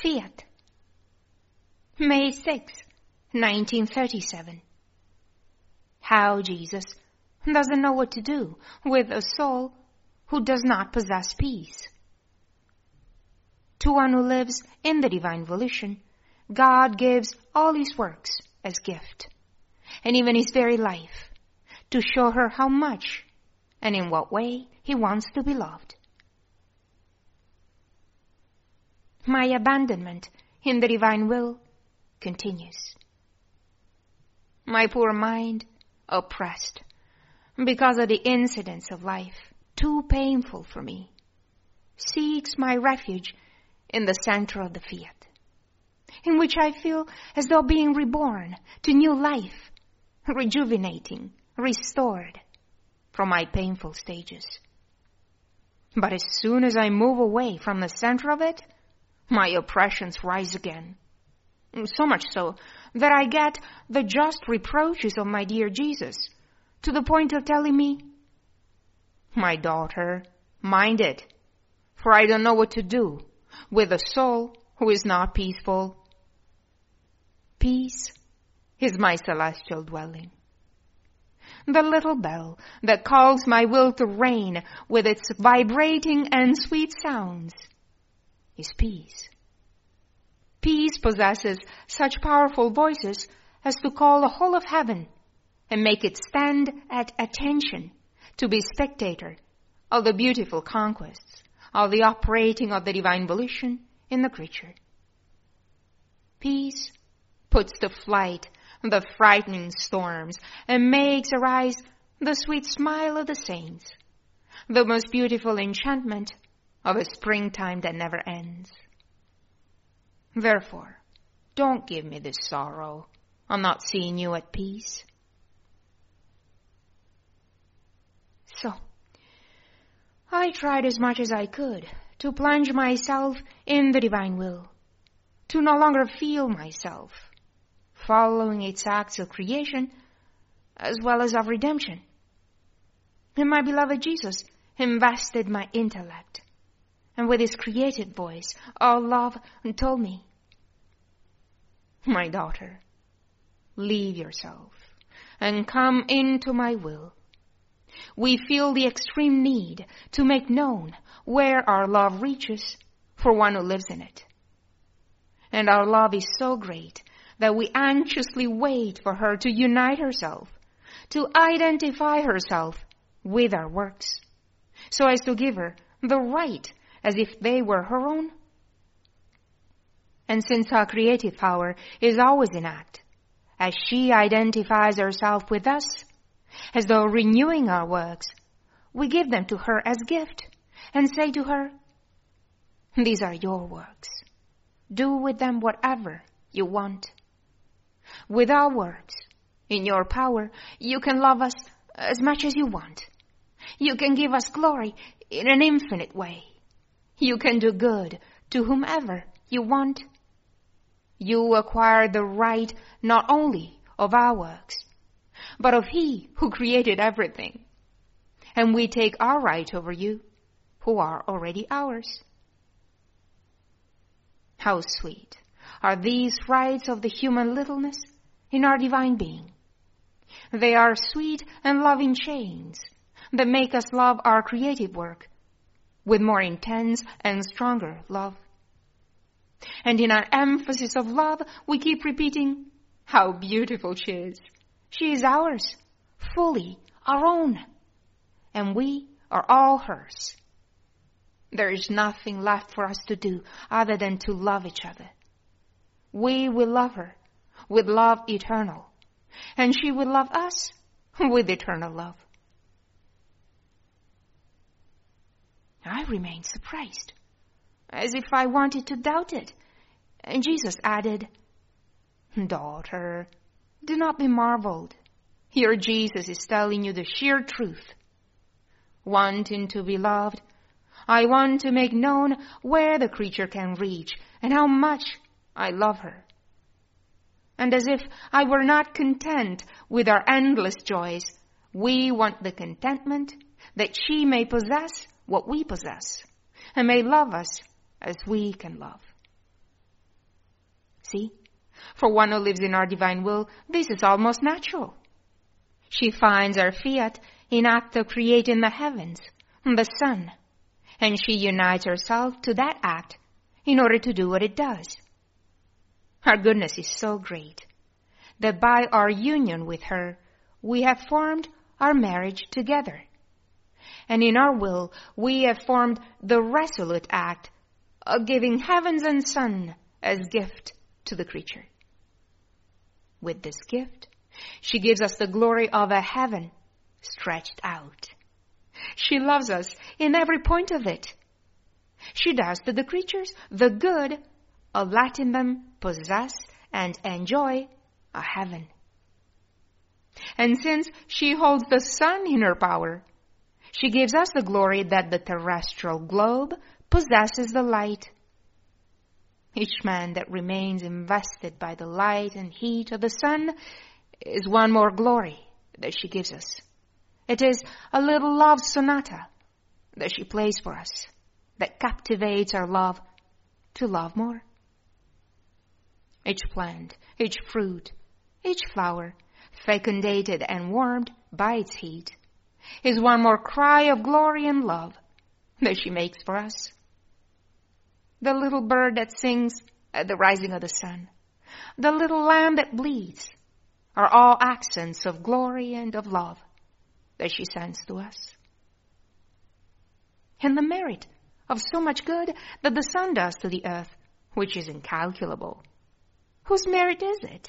Fiat. May 6, 1937. How Jesus doesn't know what to do with a soul who does not possess peace. To one who lives in the divine volition, God gives all his works as gift, and even his very life, to show her how much and in what way he wants to be loved. My abandonment in the divine will continues. My poor mind, oppressed because of the incidents of life, too painful for me, seeks my refuge in the center of the Fiat, in which I feel as though being reborn to new life, rejuvenating, restored from my painful stages. But as soon as I move away from the center of it, my oppressions rise again. So much so that I get the just reproaches of my dear Jesus, to the point of telling me, "My daughter, mind it, for I don't know what to do with a soul who is not peaceful." Peace is my celestial dwelling. The little bell that calls my will to reign with its vibrating and sweet sounds is peace. Peace possesses such powerful voices as to call the whole of heaven and make it stand at attention to be spectator of the beautiful conquests of the operating of the divine volition in the creature. Peace puts to flight the frightening storms and makes arise the sweet smile of the saints, the most beautiful enchantment of a springtime that never ends. Therefore, don't give me this sorrow on not seeing you at peace. So, I tried as much as I could to plunge myself in the divine will, to no longer feel myself following its acts of creation as well as of redemption. And my beloved Jesus invested my intellect, and with his created voice of love told me, "My daughter, leave yourself and come into my will. We feel the extreme need to make known where our love reaches for one who lives in it. And our love is so great that we anxiously wait for her to unite herself, to identify herself with our works, so as to give her the right as if they were her own. And since our creative power is always in act, as she identifies herself with us, as though renewing our works, we give them to her as gift and say to her, 'These are your works. Do with them whatever you want. With our works, in your power, you can love us as much as you want. You can give us glory in an infinite way. You can do good to whomever you want. You acquire the right not only of our works, but of He who created everything. And we take our right over you, who are already ours.' How sweet are these rights of the human littleness in our divine being. They are sweet and loving chains that make us love our creative work with more intense and stronger love. And in our emphasis of love, we keep repeating, 'How beautiful she is. She is ours, fully our own, and we are all hers.' There is nothing left for us to do other than to love each other. We will love her with love eternal, and she will love us with eternal love." I remained surprised, as if I wanted to doubt it, and Jesus added, "Daughter, do not be marveled. Your Jesus is telling you the sheer truth. Wanting to be loved, I want to make known where the creature can reach and how much I love her. And as if I were not content with our endless joys, we want the contentment that she may possess what we possess and may love us as we can love. See? For one who lives in our divine will, this is almost natural. She finds our fiat in act of creating the heavens, the sun, and she unites herself to that act in order to do what it does. Our goodness is so great that by our union with her, we have formed our marriage together. And in our will, we have formed the resolute act of giving heavens and sun as gift to the creature. With this gift, she gives us the glory of a heaven stretched out. She loves us in every point of it. She does to the creatures the good of letting them possess and enjoy a heaven. And since she holds the sun in her power, she gives us the glory that the terrestrial globe possesses the light. Each man that remains invested by the light and heat of the sun is one more glory that she gives us. It is a little love sonata that she plays for us that captivates our love to love more. Each plant, each fruit, each flower, fecundated and warmed by its heat, is one more cry of glory and love that she makes for us. The little bird that sings at the rising of the sun, the little lamb that bleats, are all accents of glory and of love that she sends to us. And the merit of so much good that the sun does to the earth, which is incalculable, whose merit is it?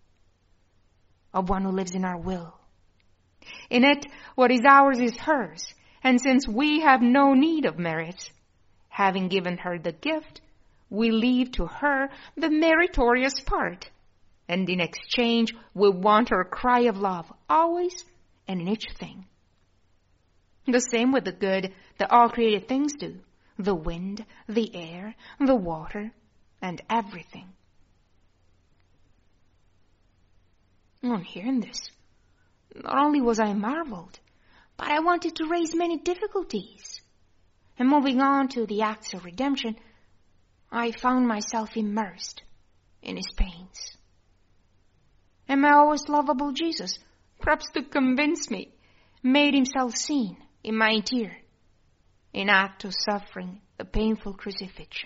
Of one who lives in our will. In it, what is ours is hers, and since we have no need of merit, having given her the gift, we leave to her the meritorious part, and in exchange we want her cry of love always and in each thing. The same with the good that all created things do, the wind, the air, the water, and everything. On hearing this, not only was I marveled, but I wanted to raise many difficulties. And moving on to the acts of redemption, I found myself immersed in his pains. And my always lovable Jesus, perhaps to convince me, made himself seen in my tear, in act of suffering the painful crucifixion.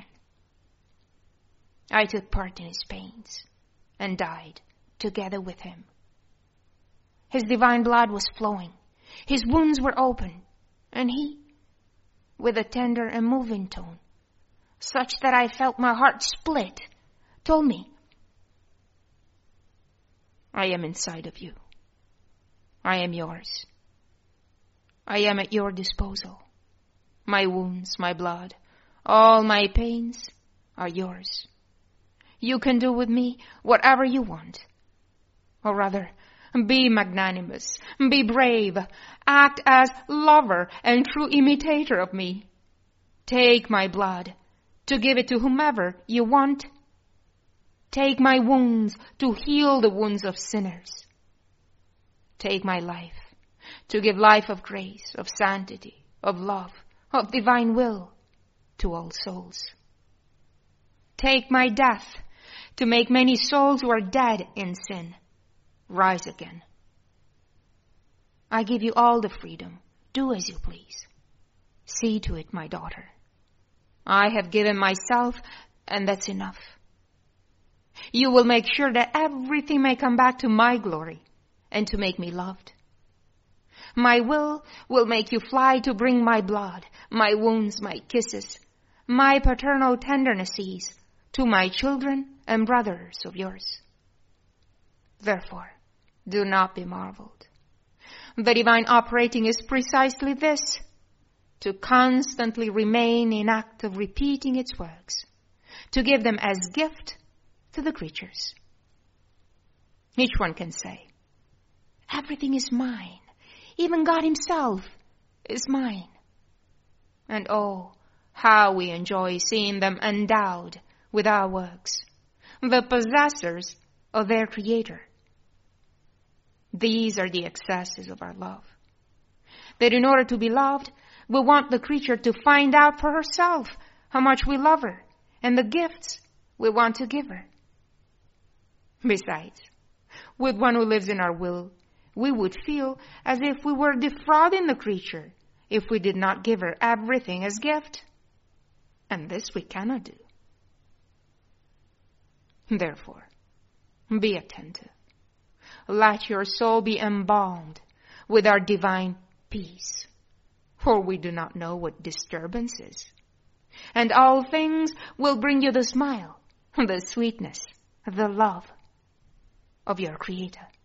I took part in his pains and died together with him. His divine blood was flowing, his wounds were open, and he, with a tender and moving tone, such that I felt my heart split, told me, I am inside of you. I am yours. I am at your disposal. My wounds, my blood, all my pains are yours. You can do with me whatever you want. Or rather, be magnanimous, be brave, act as lover and true imitator of me. Take my blood to give it to whomever you want. Take my wounds to heal the wounds of sinners. Take my life to give life of grace, of sanctity, of love, of divine will to all souls. Take my death to make many souls who are dead in sin rise again. I give you all the freedom. Do as you please. See to it, my daughter. I have given myself, and that's enough. You will make sure that everything may come back to my glory and to make me loved. My will make you fly to bring my blood, my wounds, my kisses, my paternal tendernesses to my children and brothers of yours. Therefore, do not be marveled. The divine operating is precisely this, to constantly remain in act of repeating its works, to give them as gift to the creatures. Each one can say, everything is mine. Even God himself is mine. And oh, how we enjoy seeing them endowed with our works, the possessors of their Creator. These are the excesses of our love. That in order to be loved, we want the creature to find out for herself how much we love her and the gifts we want to give her. Besides, with one who lives in our will, we would feel as if we were defrauding the creature if we did not give her everything as gift. And this we cannot do. Therefore, be attentive. Let your soul be embalmed with our divine peace, for we do not know what disturbance is. And all things will bring you the smile, the sweetness, the love of your Creator.